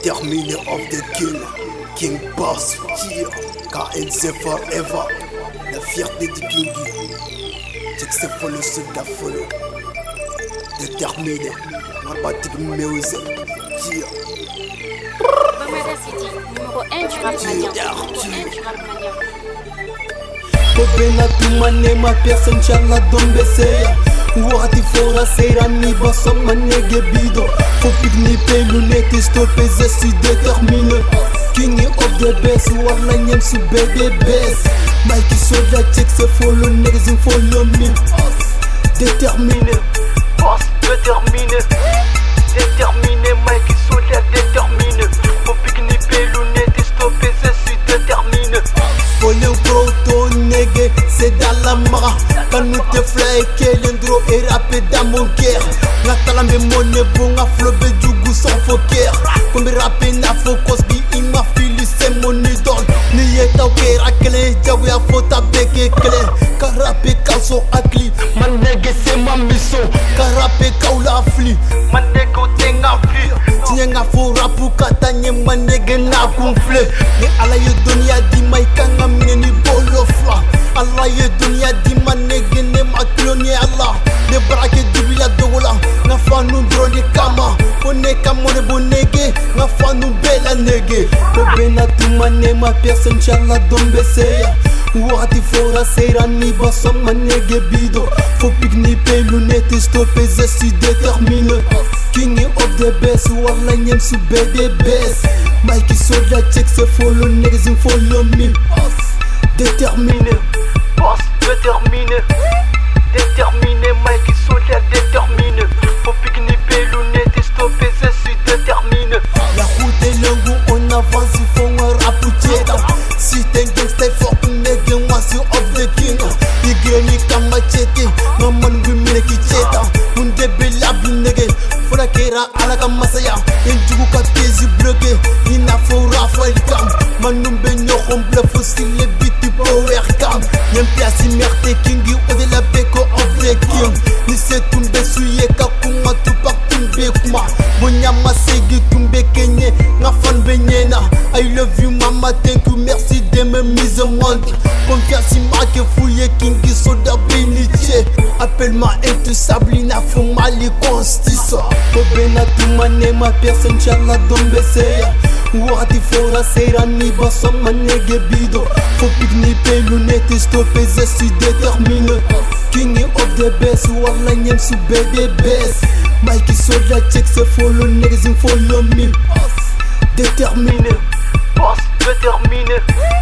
Déterminé of the kill, King Boss, yeah. KNC forever, la fierté du Kingi. Check c'est follow, soldat follow. Déterminé, Marbatic Music, yeah. Bamada City, numéro 1 du rap malien. Kopena tumane ma personne chala dombe seya Wati fora sera ni basso manege bido Faut pigni pe lunette stopper je suis déterminé King of the best wala nyem su BDBS Mikey Soda check se follow niggas in follow me Déterminé, boss déterminé Déterminé Mikey Soda déterminé Faut pigni pe lunette stopper je suis déterminé Follow proto nigga, c'est dans la mara Quand nous te fly, kelendro et rappé dans mon cœur Natala me monnaie bon à flobé du goût sans faux cœur Comme rappé na faux cosby, il m'a filé c'est mon idole Ni est au cœur à clé, j'avoue à faute à béquer clé Car rappé calso à cli, man nigga c'est ma mission Car rappé kaula fli, man nigga t'es nga fli Tiens nga faux rapu katanye man nigga na gonflé Mais ala yo dunia di maikanga mine ni bolo fla Allah ye dunia di manege ne makloni Allah ne brake dubila dogola na fanu drone kama one kamone bonege na fanu bela nege ko bena tumane ma personne chala dombe seya Wati fora sera ni basso manege bido Faut pigni pe lunette stopper je suis déterminé King of the best wala nyem su BDBS Mikey Soda check se follow niggas in follow me Déterminé, boss déterminé Déterminé, Mikey Soda déterminé Faut pigni pe lunette stopper je suis déterminé La route est longue, on avance, il faut un rapoucher Si t'es gangster fort, nigga, moi sur of the king Igreni kama chete, maman wimine ki cheta Munde bela binege, fola kera ala kamasaya Yenjugu ka tezi bloqué, ina fora foil cam Manumbe nyokhom blefo si le biti power cam Nyempi asi merte kingi, ode la beko of the king Nise tumbe suye kakuma tupak tumbe kuma Bonyama segi tumbe kenye, ngafan benyena I love you mama, thank you, merci de me mise au monde Confiance ma que fouille Kingi Soda Biniche Appelle-moi intouchable, ina fuma li constiso Kobena tumane ma personne chala dombe seya Wati fora sera ni basso manege bido Faut pigni pe lunette stopper je suis déterminé King of the best wala nyem su BDBS Mikey Soda check se follow niggas in follow me Déterminé, boss déterminé